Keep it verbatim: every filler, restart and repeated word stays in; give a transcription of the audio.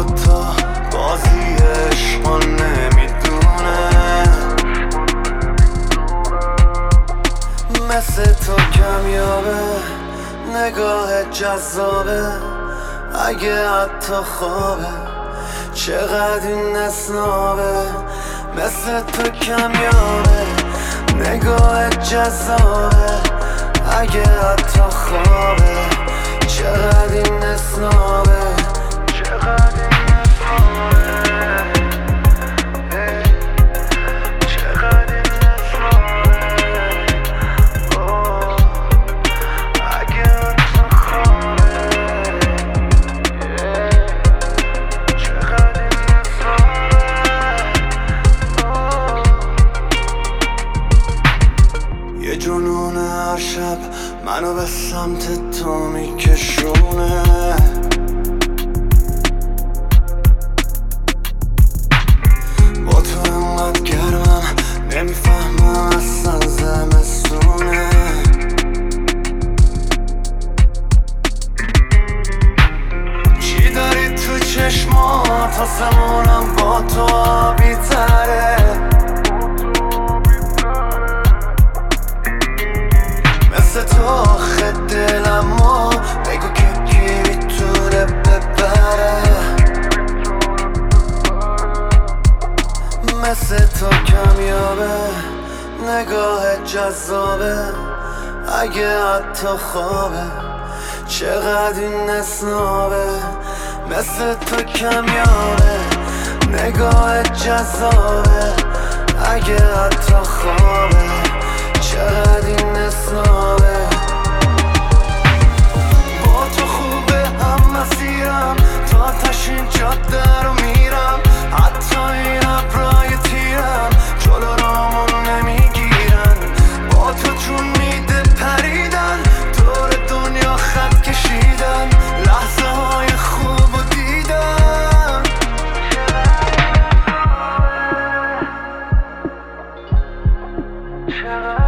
دوتا بازی عشقا نمیدونه، مثل تو کمیابه نگاه جذابه، اگه حتی خوابه چقدر این اسنابه. مثل تو کمیابه نگاه جذابه، اگه حتی خوابه چقدر این اسنابه، چقدر این اسنابه، چقدر این اسنابه. اوه، اگه حتی خوابه چقدر این اسنابه. یه جنون هر شب منو به سمت تو میکشونه، با تو انقدر گرمم نمیفهمم اصلا زمستونه. چی داری تو چشمات آسمونم با تو آبی تره، مثل تو آخه دلمو بگو که کی میتونه ببره. مثل تو کمیابه نگاه جذابه، اگه حتی خوابه چقدر این اسنابه. مثل تو کمیابه نگاه جذابه، اگه حتی خوابه چقدر این اسنابه. با تو خوبه هم مسیرم، تا تشین جاده رو میرم، حتی این ابرای تیرم جلو رامون نمیگیرن. با تو جون میده پریدن، دور دنیا خط کشیدن، لحظه های خوب و دیدن. چقدر